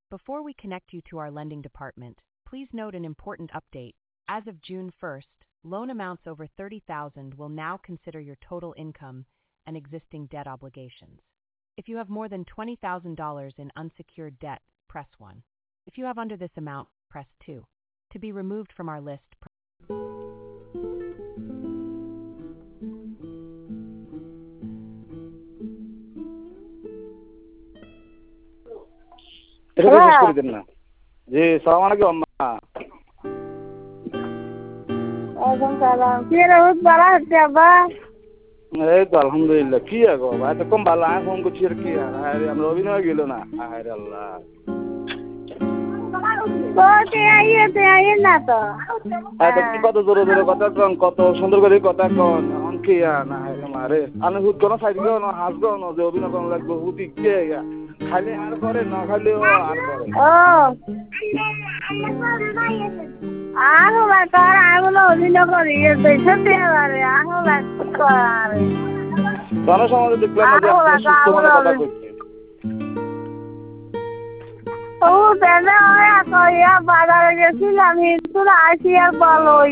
Before we connect you to our lending department, please note an important update. As of June 1st, loan amounts over $30,000 will now consider your total income and existing debt obligations. If you have more than $20,000 in unsecured debt, press 1. If you have under this amount, press 2. To be removed from our list, এটা শেষ করে দেন না জি সালাম আলাইকুম আম্মা ওয়ালাইকুম সালাম কি রে উঠ বড় হচ্ছে আব্বা এই তো আলহামদুলিল্লাহ কি আগো ভাই তো কম ভালো আমি ফোন করছি আর কি আরে আমরা অভিনয় গেল না আরে আল্লাহ কোতে আইয়ে না তো তো কি কত জোরে জোরে কথা কোন কত সুন্দর করে কথা কোন এখন কি না মারে আমি হুট কোন সাইড গো না হাস গো না যে অভিনয় কোন লাগবে হুটি কে খালি আর করে না খালি আর করে ও আনো বাতার আগুলো অভিনয় করি দেখতে পারে আনো বাতার জনসমাজে দেখলাম যে আপনি সুস্থ মনে কথা কইছেন ও দেনা হয় কইয়া বাজারে গেছিলাম একটু আসি আর বলো